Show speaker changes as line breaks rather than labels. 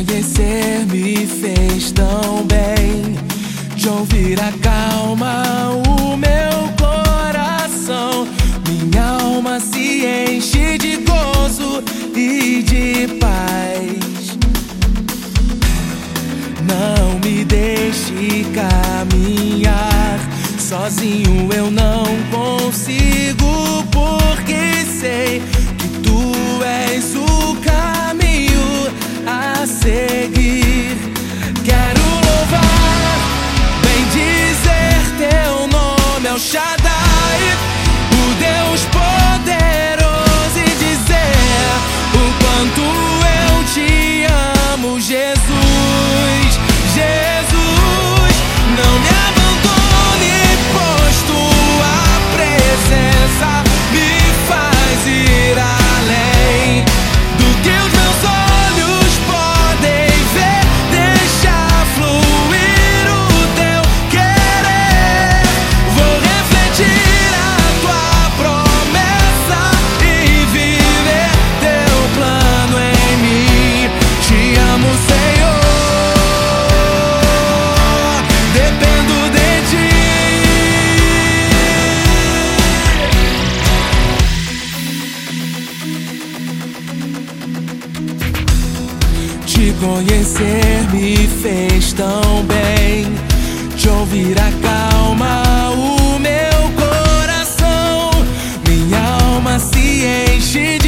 conhecer me fez tão bem. De ouvir acalma o meu coração. Minha alma se enche de gozo e de paz. Não me deixe caminhar sozinho, eu não consigo, porque sei que tu és o caminho a seguir. Quero louvar, bendizer teu nome, El Shaddai, o Deus poderoso, e dizer o quanto eu te amo, Jesus. Jesus, não me abandone, pois tua presença me faz ir além do que os meus olhos podem ver. Deixa fluir o teu querer. Vou refletir a tua promessa e viver teu plano em mim. Te amo, Senhor, dependo de ti. Te conhecer me fez tão bem. Te ouvir acalma o meu coração. Minha alma se enche